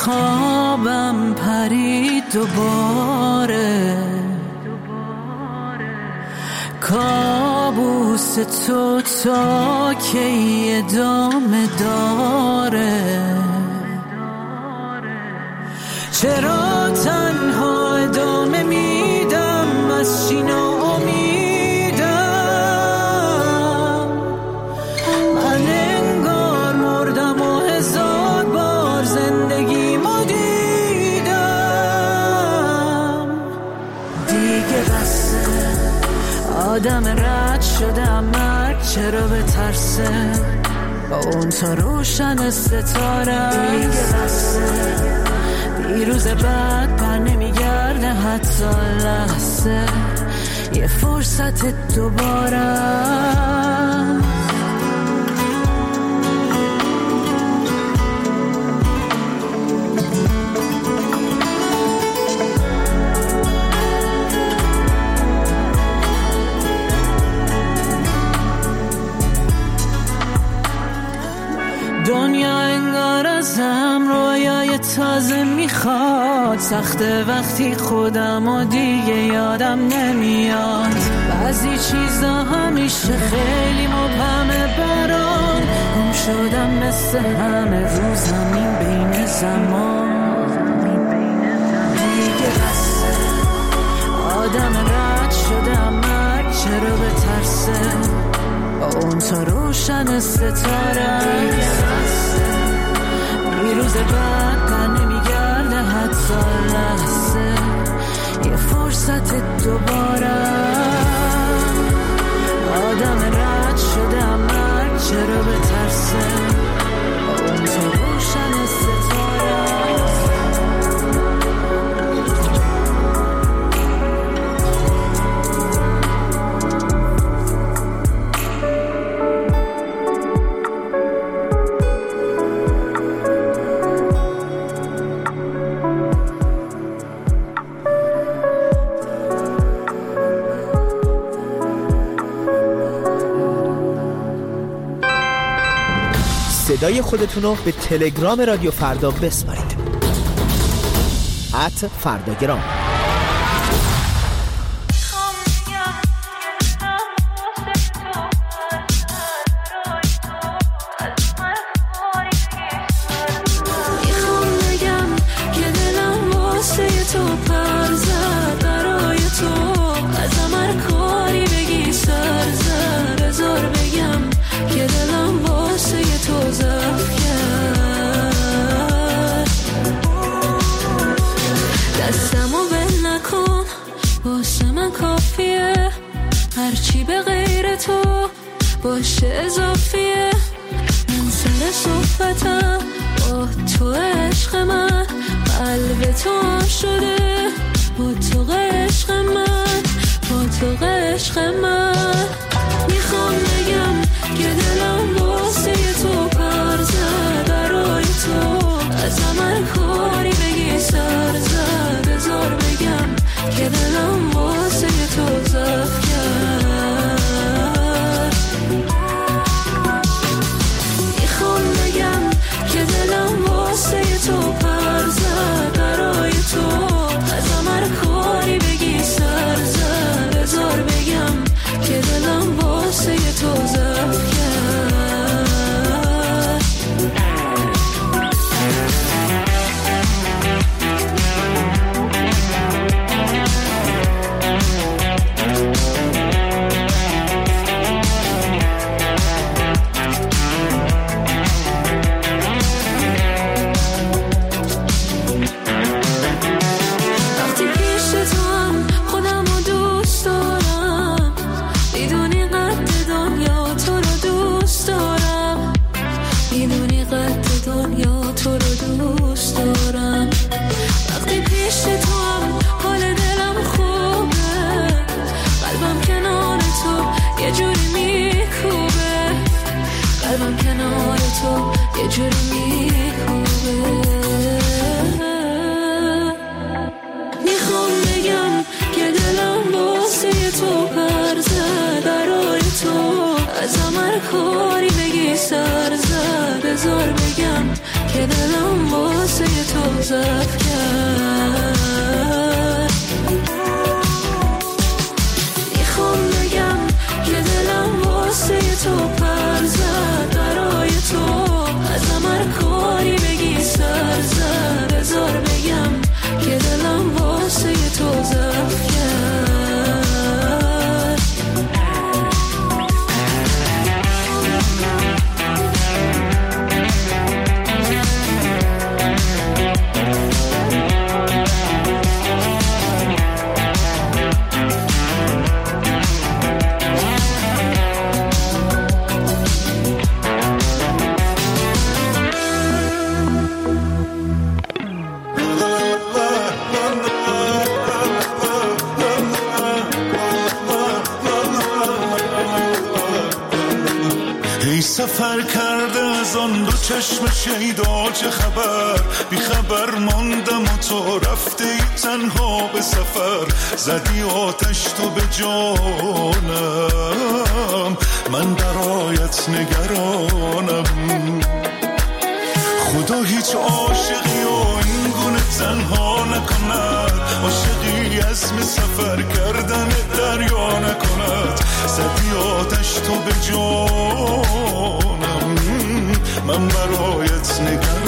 خوابم پرید دوباره، کابوس تو تا کی ادامه داره؟ چرا تنها ادامه میدم از چی ناامیدم؟ من انگار مردم و هزار بار زندگیمو دیدم. دیگه بسه، آدم رد شدم، مرد چرا بترسه؟ با اون تا روشن ستاره دیگه بسه، دیروز بعد بر نمیگرده حتی لحظه، یه فرصت دوباره. دنیا انگار ازم رویای تازه میخواد، سخته وقتی خودم و دیگه یادم نمیاد. بعضی چیزا همیشه خیلی مبهمه برام، گم شدم مثل همه رو زمین بین زمان. دیگه بسه، آدم رد شدم، مرد چرا بترسه؟ با اون تا روشن ستاره دیروز بعد بر نمیگرده حتی لحظه، یه فرصت دوباره. آدم رد شده مرد چرا بترسه؟ با اون تا روشن ستاره. صدای خودتونو به تلگرام رادیو فردا بسپارید. @فرداگرام. هرچی به غیر تو باشه اضافیه. من سر صحبتم با تو عشق من، قلب تو شده با تو عشق من، با تو عشق من. میخوام بگم که دلم واسه تو پر زد، برای تو از من کاری بگی سر زد. بذار بگم که دلم واسه تو زد کرد. میخوام بگم که دلم واسه تو پر زد، برای تو از من کاری بگی سر زد. بذار بگم که دلم واسه تو زد کرد. میخوام بگم که دلم واسه تو پر زد، برای تو از من کاری بگی سر زد. بذار بگم که دلم واسه تو ضعف کرد. میخوام بگم که دلم واسه تو پر زد، برای تو ازم هر کاری بگی سر زد. بذار بگم که دلم واسه تو ضعف کرد. سفر کرده از آن دو چشم شیدا چه خبر، بی خبر ماندم و تو رفته ای تنها به سفر. زدی آتش تو به جانم، من برایت نگرانم. خدا هیچ عاشقی و این گونه تنها نکند، عاشقی عزم سفر کردن دریا نکند. زدی آتش تو به جانم، من برایت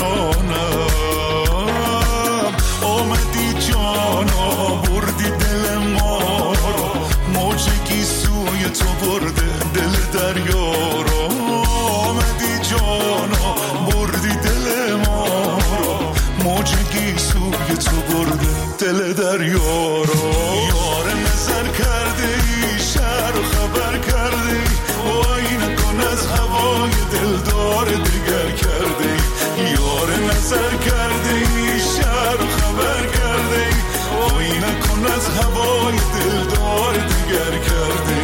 نگرانم. آمدی جانا بردی دل ما رو، موجگی سوی تو برده دل دریا رو. آمدی جانا بردی دل ما رو، موجگی سوی تو برده دل دریا رو. یار نظر کرده ای شهر رو خبر کرده ای، وای نکن از هوای دلدار دیگر کرده ای. یار نظر کرده ای شهر رو خبر کرده ای، وای نکن از هوای دلدار دیگر کرده ای.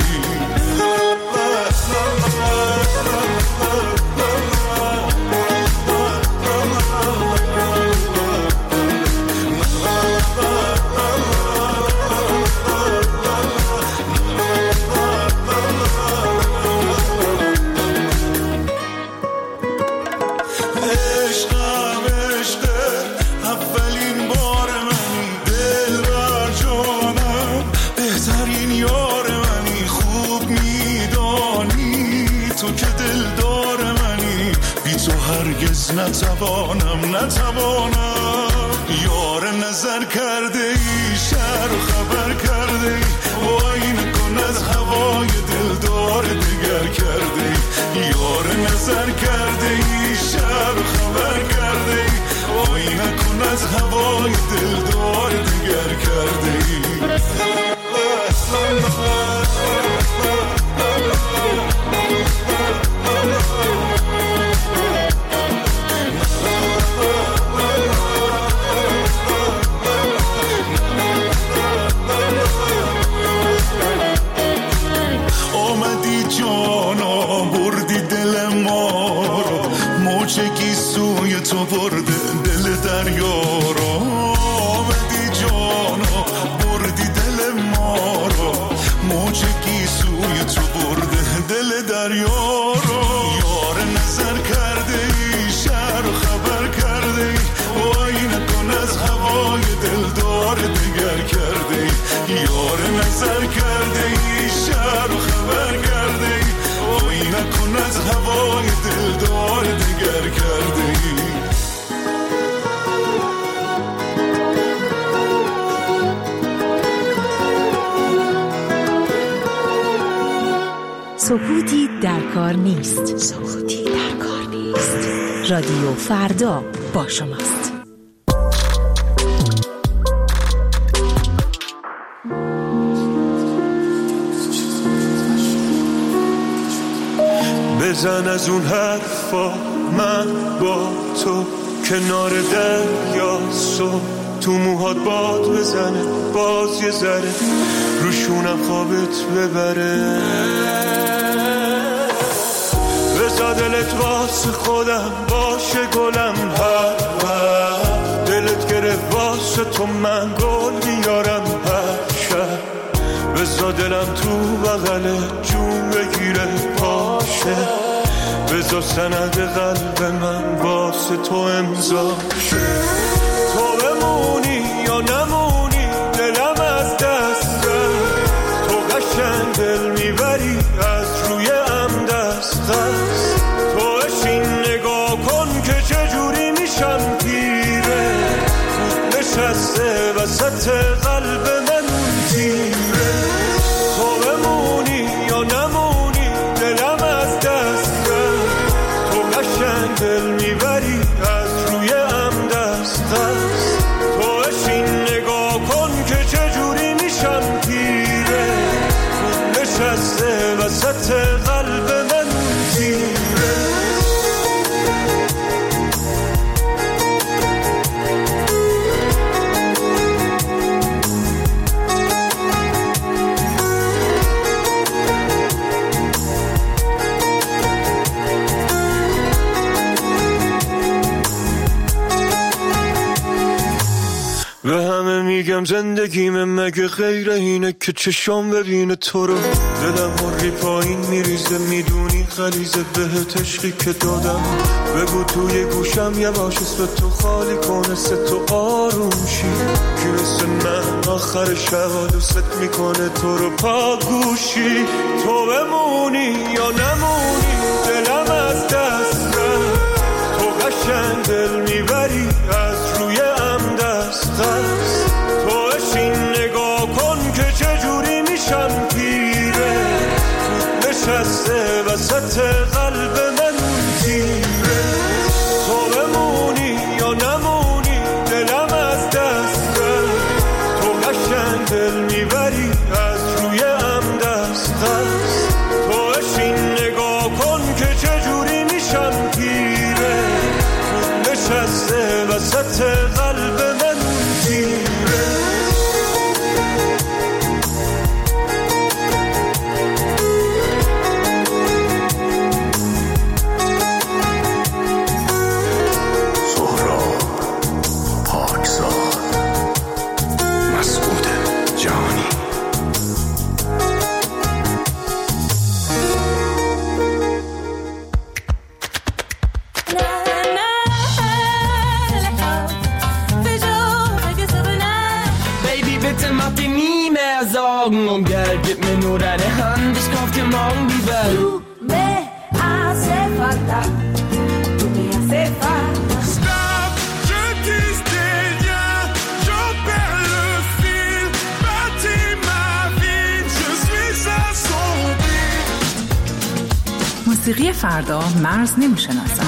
نتوانم. یار نظر کرده ای شهر رو خبر کرده ای، وای نکن از هوای دلدار دیگر کرده ای. یار نظر کرده ای شهر رو خبر کرده ای، وای نکن از هوای دلدار دیگر کرده ای. موجگی سوی تو برده دل دریا رو. آمدی جانا بردی دل ما رو، موجگی سوی تو برده دل دریا رو. یار نظر کرده ای شهر رو خبر کرده ای، وای نکن از هوای دلدار دیگر کرده ای. یار نظر کرده ای شهر رو خبر کرده ای، وای نکن از هوای دلدار دیگر کرده ای. سکوتی در کار نیست. سکوتی در کار نیست. رادیو فردا با شماست. بزن از اون حرفا من با تو کنار دریا، صبح تو موهات باد بزنه باز یه ذره روشونم خوابت ببره. بزا دلت واسه خودم باشه گلم، هر دلت گرفت واسه تو من گل بیارم هر شب. بزا دلم تو بغل جون بگیره پاشه، بذار سند قلب من واسه تو امضا شه. تو بمونی یا نمونی دلم از دست رفت، تو قشنگ دل میبری از روی ام دست دست. تو اشین نگاه کن که چجوری میشم پیره، خود نشسته وسط قلب من تیره. تو بمونی یا نمونی دلم از دست رفت، تو قشنگ دل میبری از روی ام دست دست. تو اشین نگاه کن که چجوری میشم پیره، خود نشسته وسط قلب من تیره. به همه میگم زندگیم مگه غیر اینه که چشام ببینه تو رو، دلم هری پایین میریزه میدونی غلیظه بهت عشقی که دادم. بگو توی گوشم یواش اسم تو خالی کنه سه تو آروم شی، که مثل من آخر شب دوست میکنه تو رو پاگوشی. تو بمونی یا نمونی دلم از دست رفت، تو قشنگ دل میبری از روی ام دست دست. تو اشین نگاه کن که چجوری میشم پیره، خود نشسته وسط قلب من تیره. تو بمونی یا نمونی دلم از دست رفت، تو قشنگ دل میبری از روی ام دست دست. تو اشین نگاه کن که چجوری میشم پیره، خود نشسته وسط قلب من تیره. Und Geld, gib mir nur deine Hand, ich kauf dir morgen die Welt. Du me hace falta, tu me hace falta. Stop, je dis rien, j'en perds le fil. Bâtis ma vie, je suis assombri. موسیقی فردا مرز نمیشناسد.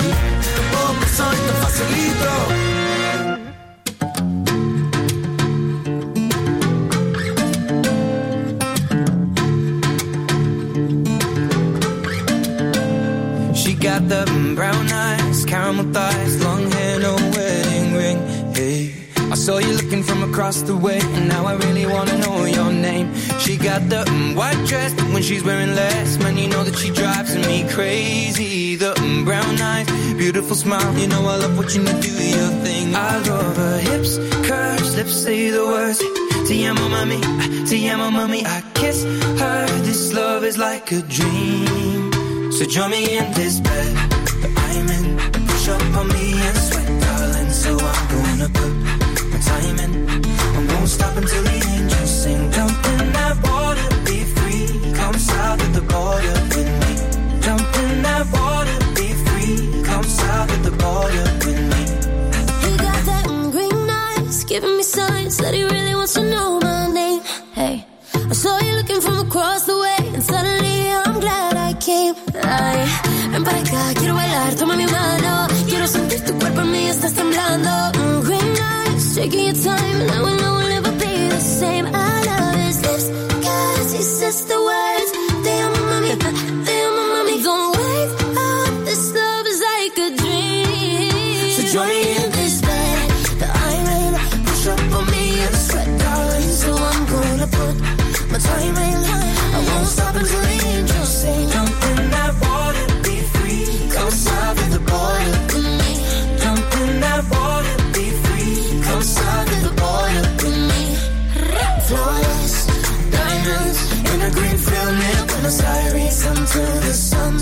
Got the brown eyes, caramel thighs, long hair, no wedding ring. Hey, I saw you looking from across the way, and now I really wanna know your name. She got the white dress, but when she's wearing less, man, you know that she drives me crazy. The brown eyes, beautiful smile, you know I love watching you do your thing. I love her hips, curves, lips say the words. Te amo mami, te amo mami. I kiss her. This love is like a dream. So join me in this bed that I'm in. Push up on me and sweat, darling. So I'm gonna put my time in. I won't stop until the angels sing. Jump in that water, be free. Come south of the border with me. Jump in that water, be free. Come south of the border with me. He got that green eyes, giving me signs that he really wants to know my name. Hey, I saw you looking from across the way, and suddenly I'm glad I came. Ay, ven para acá, quiero bailar, toma mi mano. Quiero sentir tu cuerpo en mí, estás temblando. Green eyes, taking your time, and now we know we'll never be the same. I love his lips, cause he says the words. Te amo mami, te amo mami. Don't wake up, this love is like a dream. So join me in this bed that I'm in. Push up on me and sweat, darling. So I'm gonna put my time in. I won't stop until the angels sing. Jump in that water, be free. Come south of the border with me. Jump in that water, be free. Come south of the border with me. Flawless diamonds In a green field near Buenos Aires, until the sun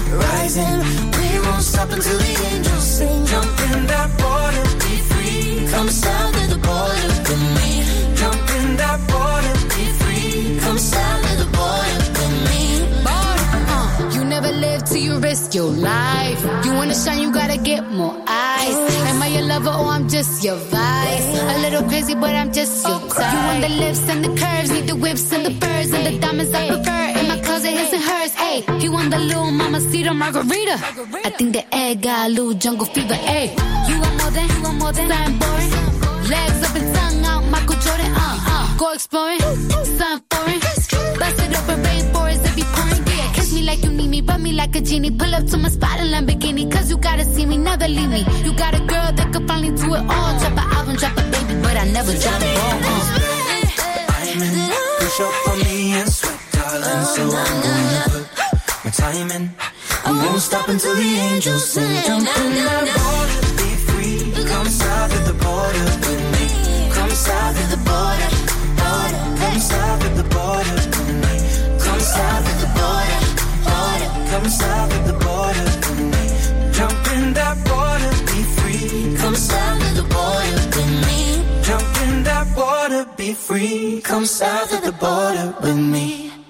rising. We won't stop until the angels sing. Jump in that water, be free. Come south of the border with me. Jump in that water, be free. Come south of the border with me. You never live till you risk your life. You wanna shine, you gotta get more eyes. Am I your lover or I'm just your vice? A little crazy, but I'm just your type. You want the lips and the curves, need the whips and the furs and the diamonds I prefer. In my closet, his and hers. Ayy, he want the little mamacita margarita. I think the egg got a little jungle fever. Ayy, you want more than something boring. Legs up and tongue out, Michael Jordan. Go exploring, something foreign. Bust it up in rainforest, it be pouring. Yeah, kiss me like you need me, rub me like a genie. Pull up to my spot in Lamborghini, cause you gotta see me, never leave me. You got a girl that could finally do it all. Drop an album, drop a baby, but I never drop it all. Diamond, push up on me and sweat, darling. So I'm gonna put my time in. We won't stop until the angels sing. Jump in that water, be free. Come south of the border with me. Come south of the border, border. Come south of the border with me. Come south of the border, border. Come south of the border with me. Jump in that water, be free. Come south of the border with me. Jump in that water, be free. Come south of the border with me.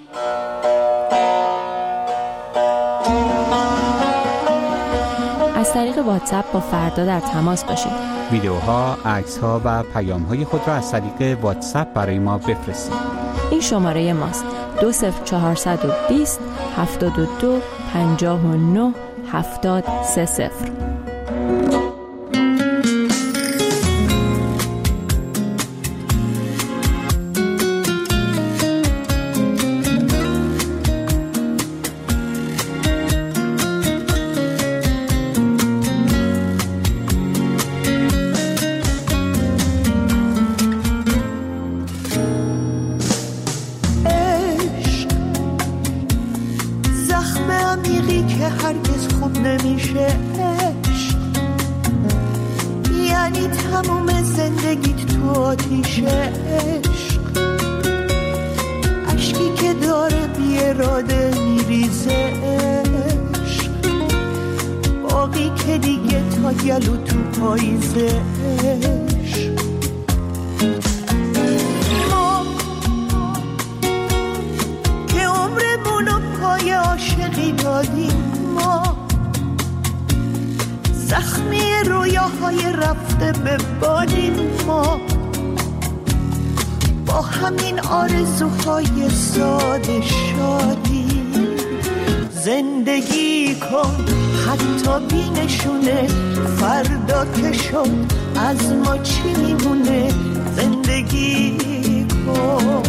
از طریق واتساپ با فردا در تماس باشید. ویدیوها، عکس‌ها و پیام‌های خود را از طریق واتساپ برای ما بفرستید. این شماره ماست: 20420 72 59 730. زندگی کن حتی بی نشونه، فردا که شد از ما چی میمونه. زندگی کن،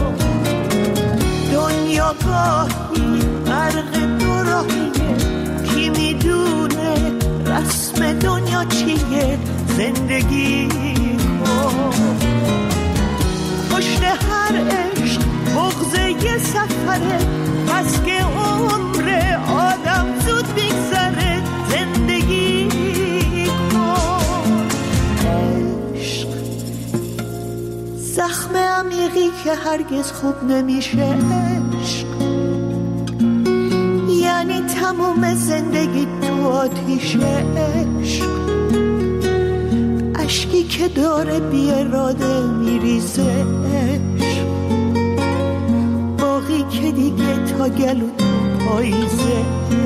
دنیا گاهی غرق دو راهیه، کی میدونه رسم دنیا چیه. زندگی کن، پشت هر عشق بغض یه سفره، پس که عمر آدم زود بگذره. زندگی کن، عشق زخم عمیقی که هرگز خوب نمیشه. عشق یعنی تموم زندگی تو آتیشه. عشق اشکی که داره بی اراده میریزه. عشق باقی که دیگه تا گلو تو پاییزه.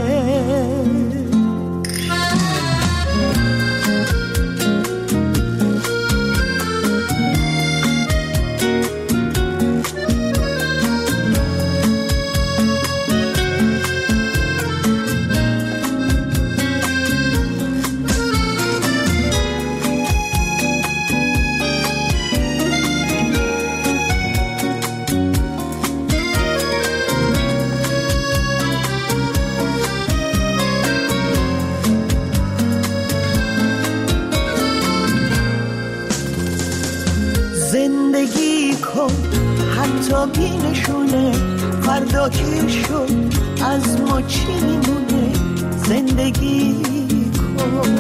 زندگی کن حتی بی نشونه، فردا که شد از ما چی میمونه. زندگی کن،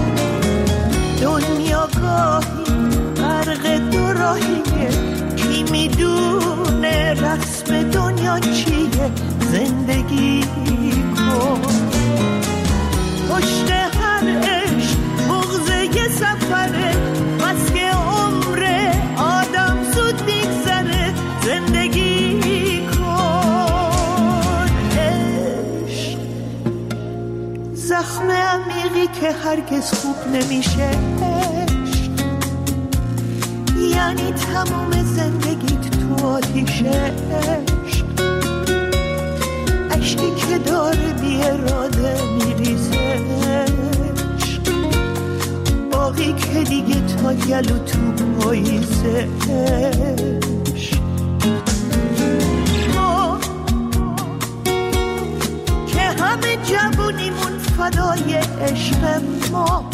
دنیا گاهی غرق دو راهیه، کی میدونه رسم دنیا چیه. زندگی کن، پشت هر عشق بغضه سفره، بس که عمر آدم زود میگذره. زندگی کن عشق، زخم عمیقی که هرگز خوب نمیشه. عشق یعنی تمام زندگیت تو آتیشه. عشقی که داره بی اراده میریزه. باقی که دیگه تا گلو تو پاییزه. ما که همه جوونیمون فدای عشق ما،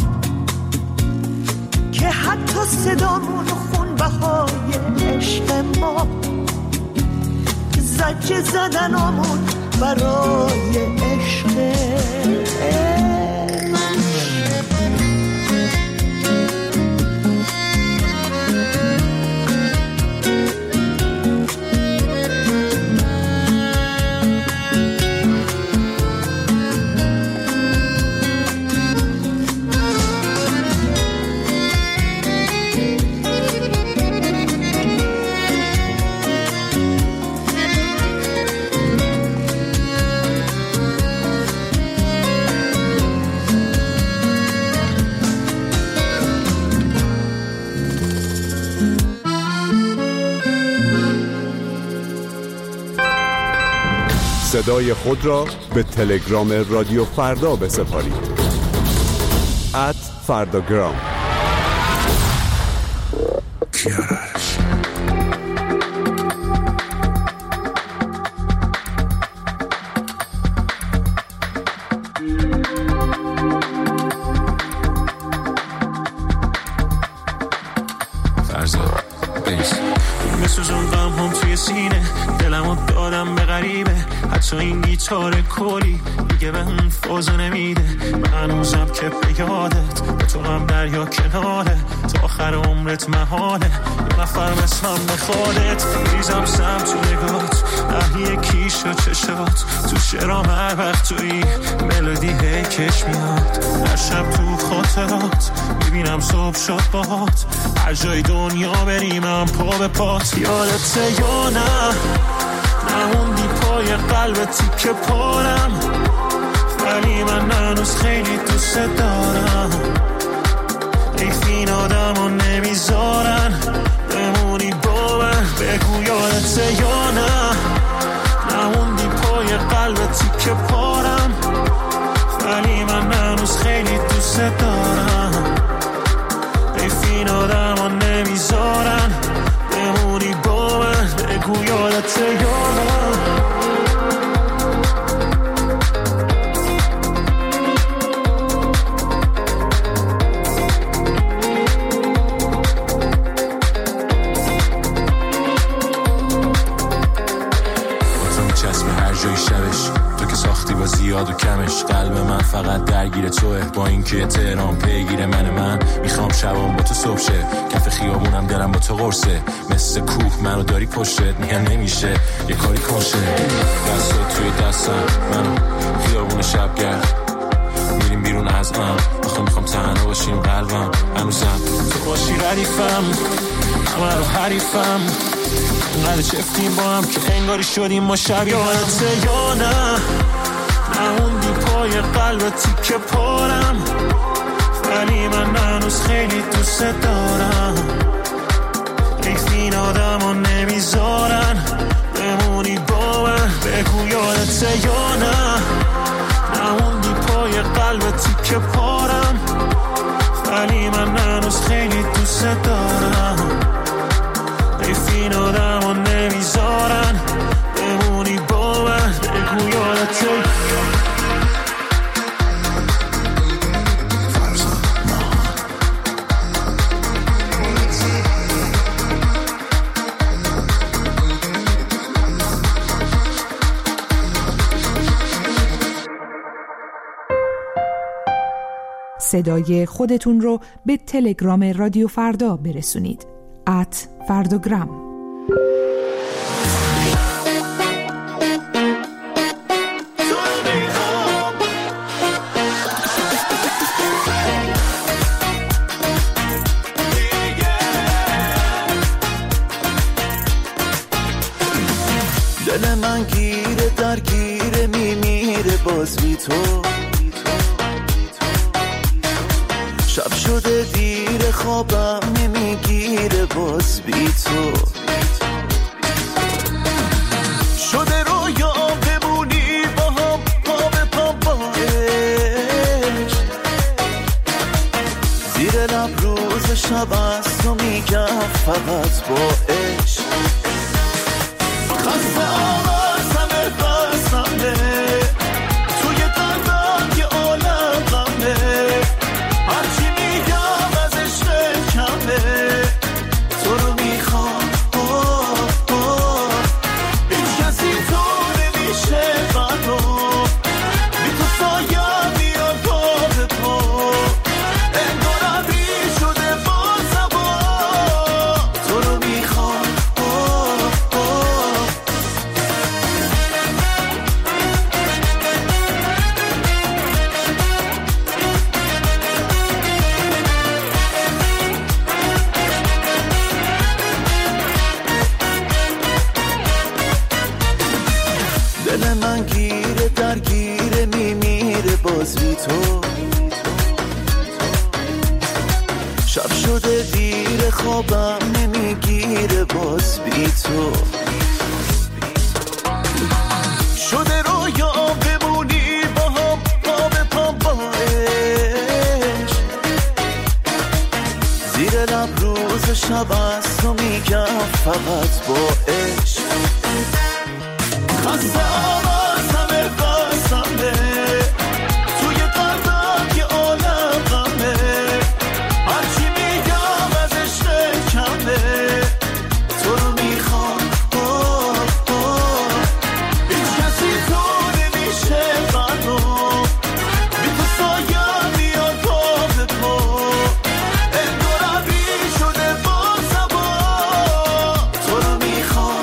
که حتی صدامون خون بهای عشق ما، زجه زدنامون برای عشق. صدای خود را به تلگرام رادیو فردا بسپارید. @فرداگرام. حتی این گیتار کلی دیگه به اون فازو نمیده. من هنوزم که به یادت با تو هم دریا کناره، تا آخر عمرت محاله یه نفر مثلم بخوادت. ریزم سم تو نگات، اهلی کیش و چشات، تو شرام هر وقت توی ملودی هی کش میاد. هر شب تو خاطرات میبینم صبح شد باهات، هر جای دنیا بریم هم پا به پات. یادته یا نه نموندی پای قلب تیکه پارم، ولی من هنوز خیلی دوست دارم. حیف این آدم رو نمیذارن بمونی با من. بگو یادته یا نه نموندی پای قلب تیکه پارم، ولی من هنوز خیلی دوست دارم. حیف این آدم رو نمیذارن بمونی با من. بگو یادته یا نه. زیاد و کمش قلب من فقط درگیر توه، با اینکه تهران پیگیر من میخوام شبام با تو صبح شه. کف خیابونم دلم با تو قرصه، مثل کوه منو داری پشتت. میگن نمیشه یه کاری کنشه، دستت توی دستم منو خیابون شبگرد میریم بیرون از آخه میخوام تنها باشیم. قلبم هنوزم تو باشی ردیفم، همه رو حریفم. انقدر چفتیم با هم که انگاری شدیم ما شب. یادته یا نه نموندی پای قلب تیکه پارم، ولی من هنوز خیلی دوست دارم. حیف این آدم رو نمیذارن بمونی با من. بگو یادته یا نه نموندی پای قلب تیکه پارم، ولی من هنوز خیلی دوست دارم. حیف این آدم رو نمیذارن بمونی با من. بگو یادته. صدای خودتون رو به تلگرام رادیو فردا برسونید. @فرداگرام. گیره درگیره میمیره باز بی تو. شب شده دیر خوابم نمیگیره باز بی تو. شده رویا بمونی با هم پا به پا باش. زیر لب روز شب از تو میگم فقط با عشق. خسته آواز همه بسمه توی قلبم یه عالم غمه. هرچی میگم از عشق کمه تو رو میخوام. هیچ کسی تو نمیشه منو بی تو سایم میاد پا به پا. انگار ابری شده باز هوا تو رو میخوام. دل من گیره درگیره میمیره باز بی تو. شب شده دیر خوابم نمیگیره باز بی تو. شده رویا بمونی با هم پا به پا باش. زیر لب روز شب از تو میگم فقط با عشق. خسته آواز همه بسمه توی قلبم یه عالم غمه. هرچی میگم از عشق کمه تو رو میخوام. هیچ کسی تو نمیشه منو بی تو سایم میاد پا به پا. انگار ابری شده باز هوا تو رو میخوام.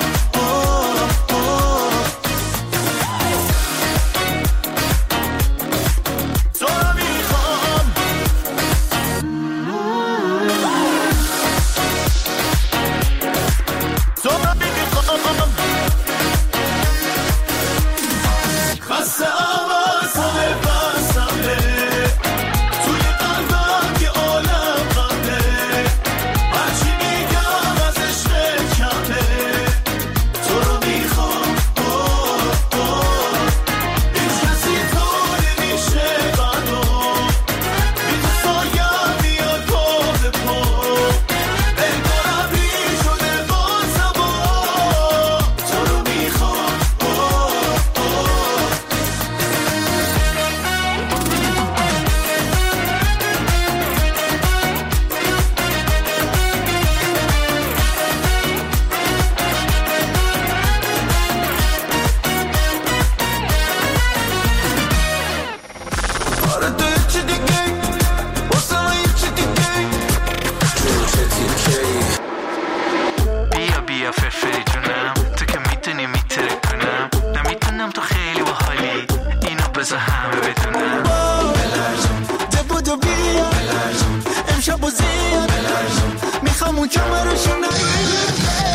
خسته آواز همه بسمه توی قلبم یه عالم غمه. هرچی میگم از عشق کمه تو رو میخوام. هیچ کسی تو نمیشه منو بی تو سایم میاد پا به پا. انگار ابری شده باز هوا تو رو میخوام. آره تو چی دیگه واسه من چی دیگه بیا بیا فرفری جونم تو که میتونی میتره کنم. نمیتونم تو خیلی باحالی اینو بذار همه بدونم. بلرزون بودو بیا بلرزون امشب و زیاد میخوام اون کمرشو نگیر.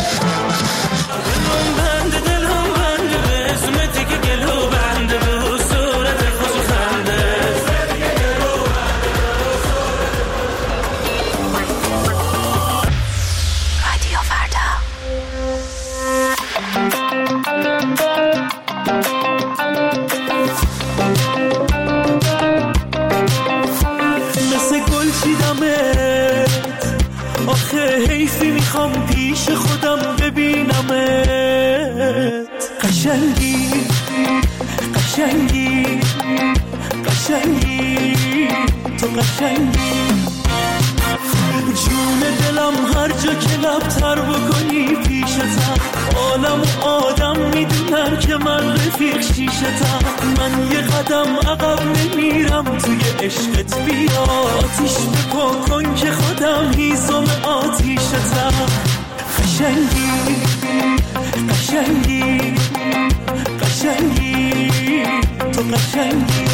دلم بنده به اسمتی که گلو بنده به صورت خوش خنده. رادیو فردا. مثل گل چیدمت آخه حیفی میخوام پیش خودم ببینمت. قشنگی قشنگی قشنگی تو قشنگی. جون دلم هر جا که لب تر بکنی پیشتم. عالم و آدم میدونن که من رفیق شیشتم. من یه قدم عقب نمیرم توی عشقت. بیا آتیش بپا کن که خودم هیزم آتیشتم. قشنگی قشنگی قشنگی تو قشنگی.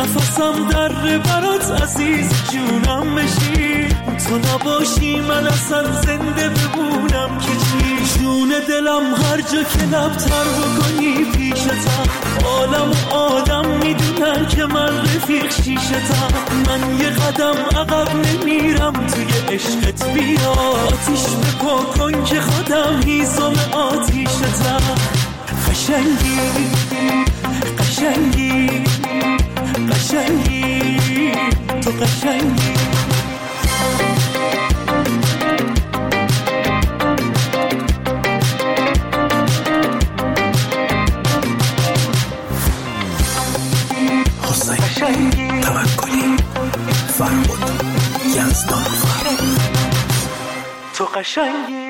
نفسم در برات عزیز جونم بشی، تو نباشی من اصلا زنده بمونم که چی. جون دلم هر جا که لبتر بکنی پیشتم، عالم و آدم میدونن که من رفیق شیشتم. من یه قدم عقب نمیرم توی عشقت، بیا آتیش بپا کن که خودم هیزم آتیشتم. قشنگی قشنگی قشنگی تو قشنگی. حسین توکلی فرمود یزدانفر تو قشنگی.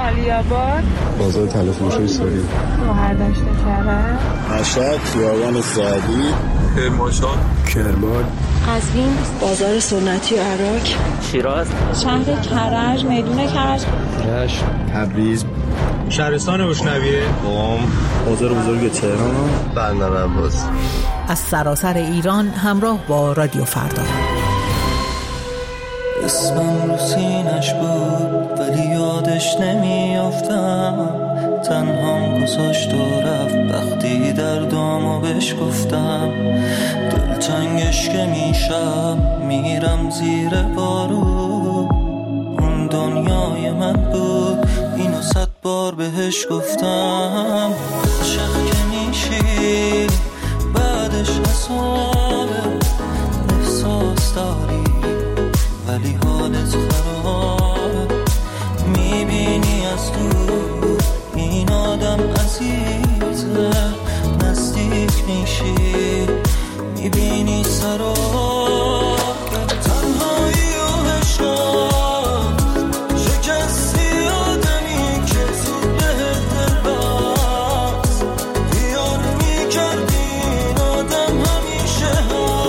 عالی‌آباد، بازار تلفروشی ساری، شهرداشت کرج، مشهد، خیابان سعدی، کرمانشاه، کرمان، قزوین، بازار سنتی عراق، شیراز، شهر کرج، میدون کرج، رشت، تبریز، شهرستان بوشنویه، قم، بازار بزرگ تهران، بندر عباس. از سراسر ایران همراه با رادیو فردا. اسمم رو سینش بود ولی یادش نمیافتم، تنهام گذاشت و رفت وقتی دردامو بهش گفتم. دلتنگش که میشم میرم زیر بارو، اون دنیای من بود اینو 100 بار بهش گفتم. عاشق که میشی بعدش حسابه، احساس داری ولی حالت خراب، میبینی از دور این آدم عزیزه، نزدیک میشی میبینی سراب. تنهایی و عشقات شکستی آدمی که زود بهت دل بست، دیار میکردی این آدم همیشه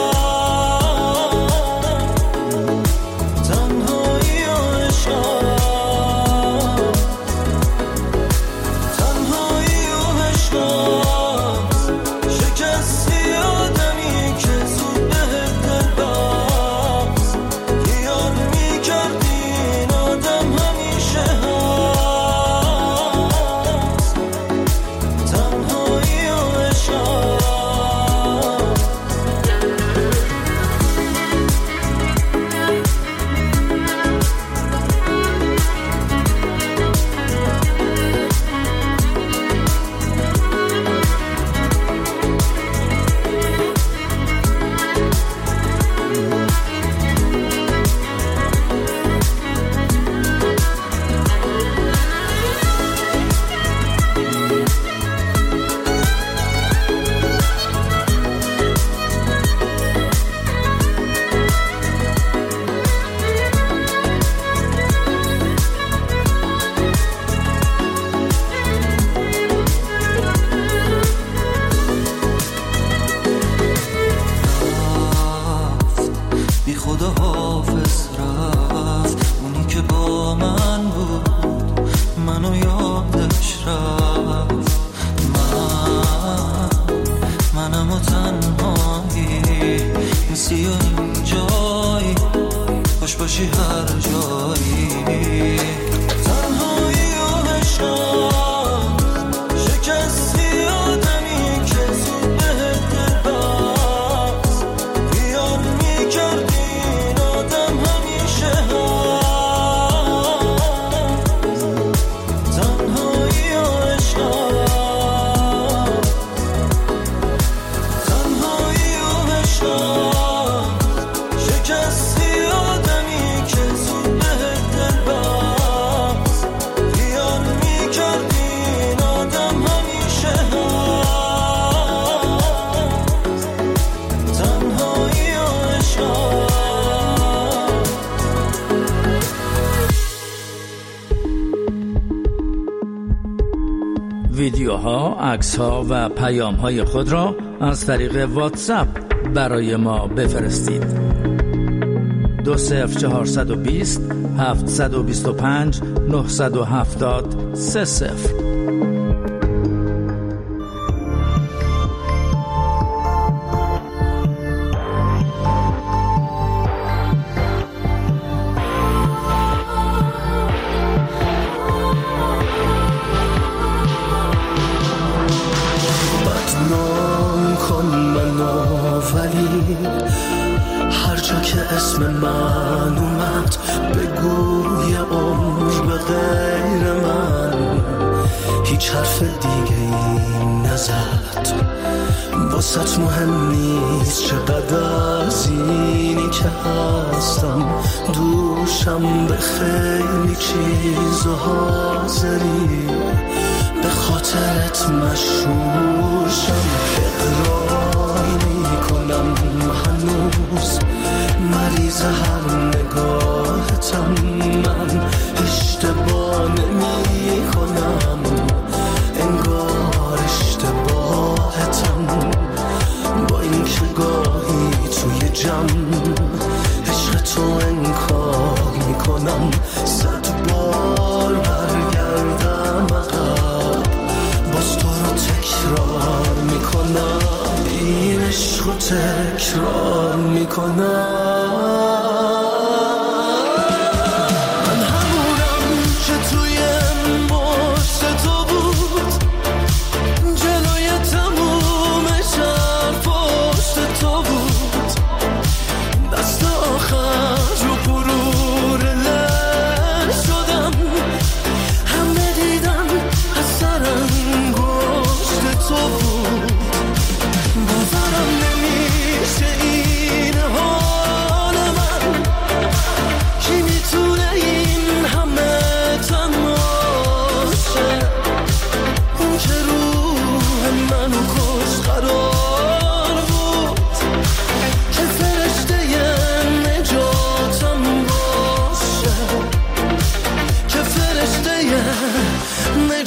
ویدیوها، عکس‌ها و پیام‌های خود را از طریق واتساپ برای ما بفرستید. 20420 725 970 30. هر جا که اسم من اومد بگو یه عمر به غیر من هیچ حرف دیگه این نزد، واسط مهم نیست چقدر از اینی که هستم دوشم به خیلی چیز و حاضری به خاطرت مشهورشم. اقرار میکنم هنوز مریض هر نگاهتم، من اشتباه نمیکنم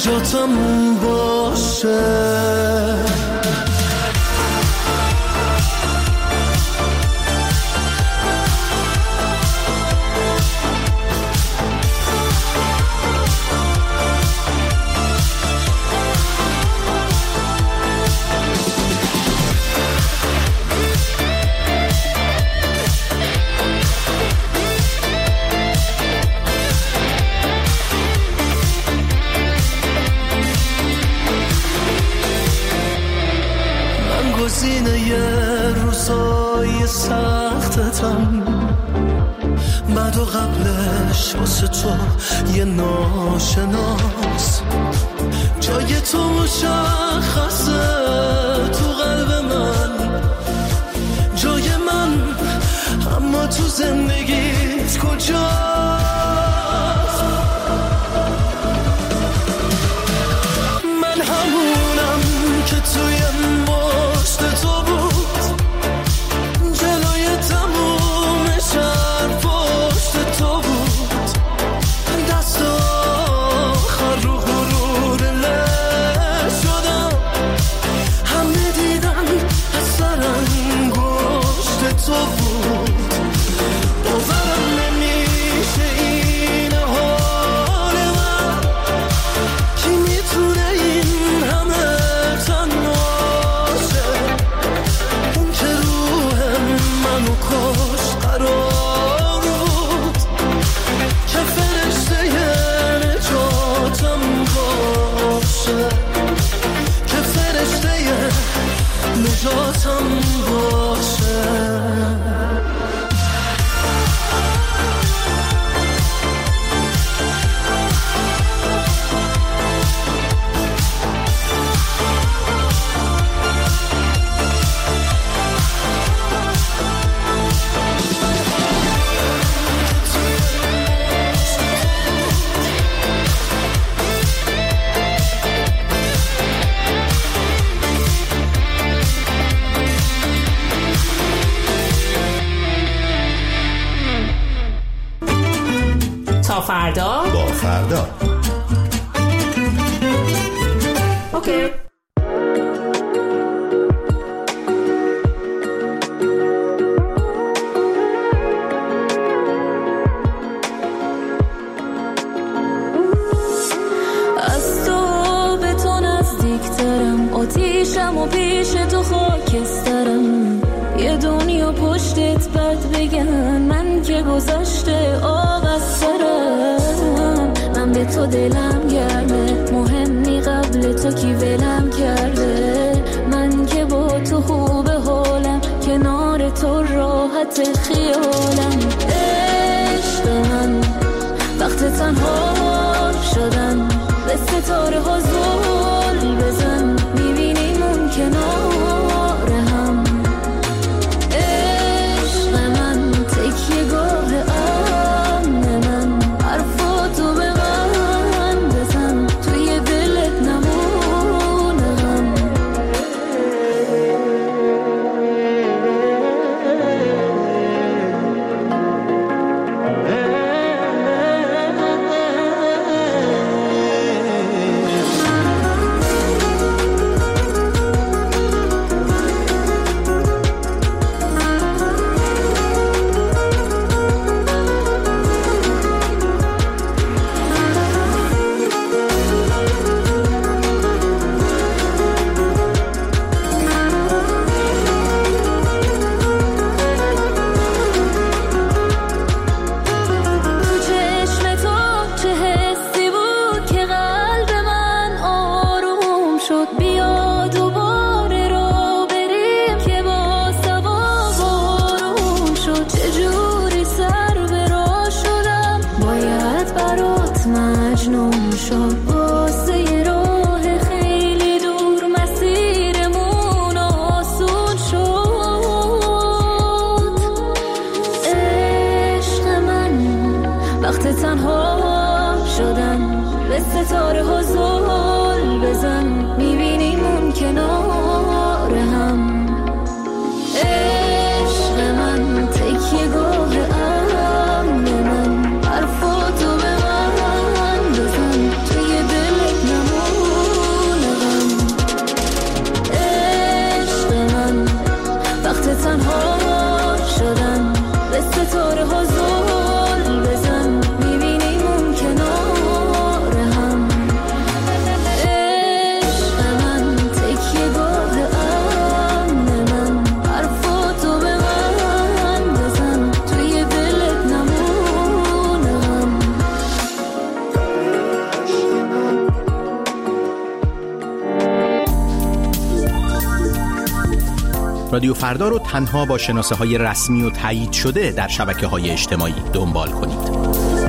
نجاتم باشه. گزینه روزای سختتم، بعد و قبلش واسه تو یه ناشناس. جای تو مشخصه تو قلب من، جای من، اما تو زندگیت کجاست؟ من همونم که توی پشت تو بود، جلوی تموم شهر پشت تو بود، دست آخر رو غرور له شدم، همه دیدن اثر انگشت تو بود. باورم نمیشه این حال من، کی میتونه این همه کش قرار بود که فرشته نجاتم باشه، که فرشته نجاتم باشه. تا فردا با فردا. اوکی. از تو به تو نزدیکترم، آتیشم و پیش تو خاکسترم، یه دنیا پشتت بد بگن من که گذشته آب از سرم. من به تو دلم گرمه، مهمی قبل تو کی ولم کرده، من که با تو خوب حالم، کنار تو راحت خیالم. عشق من وقت تنها شدن، به ستاره ها زل بزن، میبینیم اون کنار هم. عشق من تکیه گاه امن من، حرفاتو به من بزن، توی دلت نمونه غم. ستاره ها زل بزن، میبینیم اون کنار هم. عشق من تکیه گاه امن من، حرفاتو به من بزن، توی دلت نمون. رادیو فردا رو تنها با شناسه‌های رسمی و تایید شده در شبکه‌های اجتماعی دنبال کنید.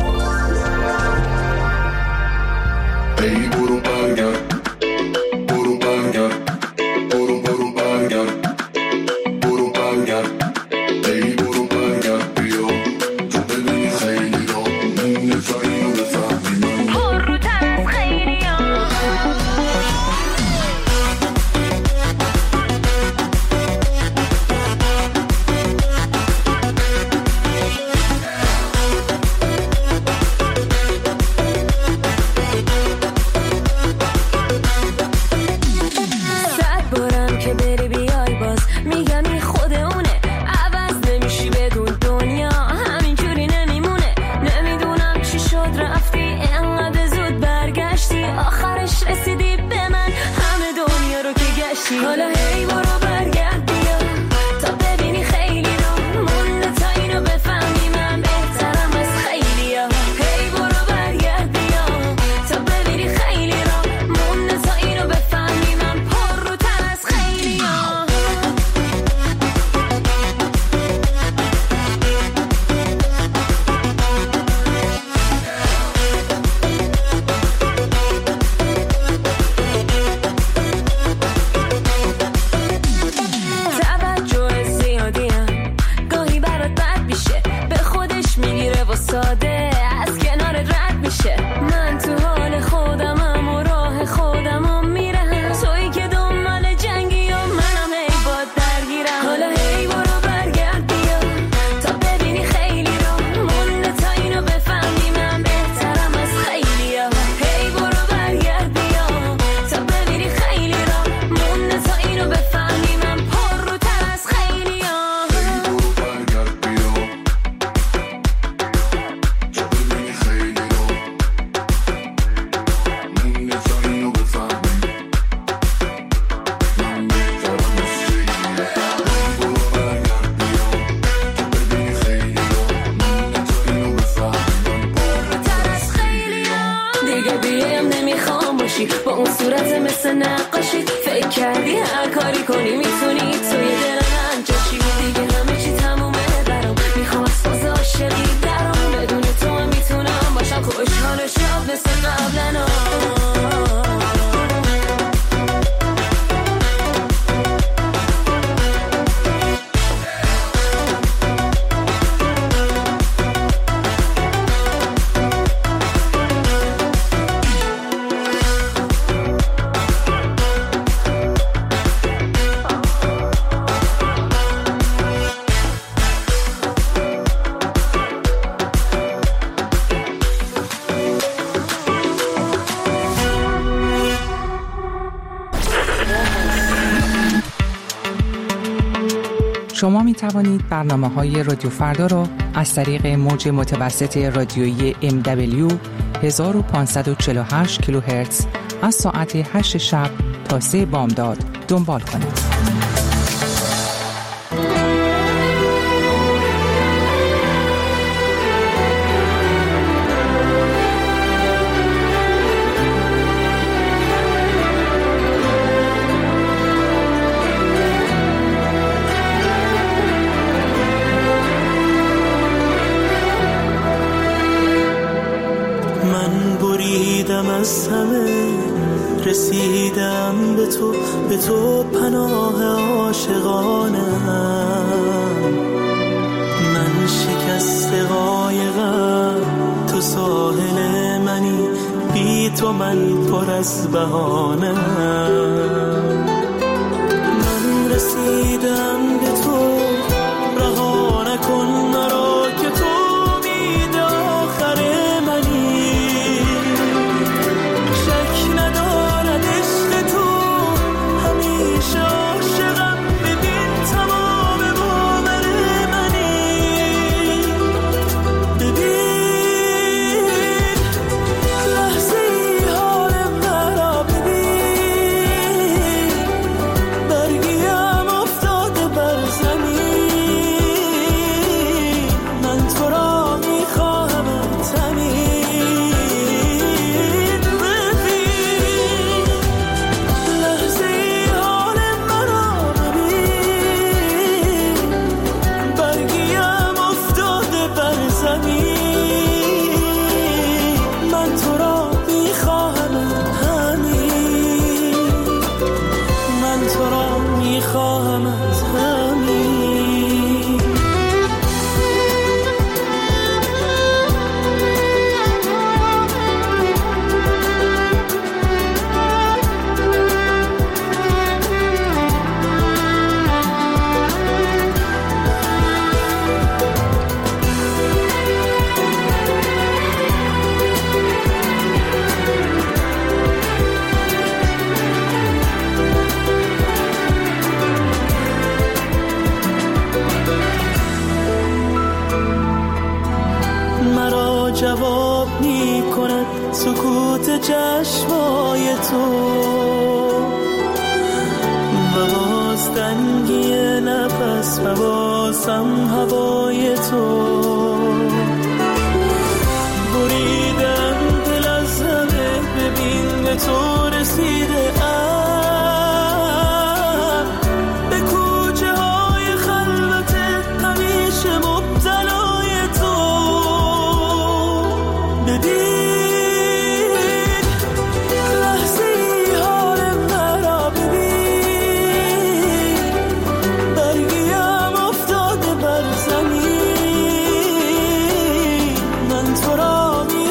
با اون صورت مثل نقاشی فکر کردی هر کاری کنی میتونی توی دل من جاشی دیگه همه چی تمومه برام میخوام از فاز عاشقی درام بدون تو هم میتونم باشم خوشحال و شاد مثل قبلنا شما می توانید برنامه‌های رادیو فردا را از طریق موج متوسط رادیویی MW 1548 کیلوهرتز از ساعت 8 شب تا 3 بامداد دنبال کنید. از همه رسیدم به تو پناه عاشقانم من شکست قایقم تو ساحل منی بی تو من پر از بهانه من رسیدم به تو رها نکن مرا که تو امید آخر منی عاشقم ببین تمام باور منی ببین لحظه حال مرا ببین جواب می کند سکوت چشمای تو و باز تنگی نفس و بازم هوای تو بریدم دل از همه ببین به تو رسیده به کوچه های خلوت همیشه مبتلای تو ببین لحظی حال مرا ببین برگیم افتاده بر زمین من تو را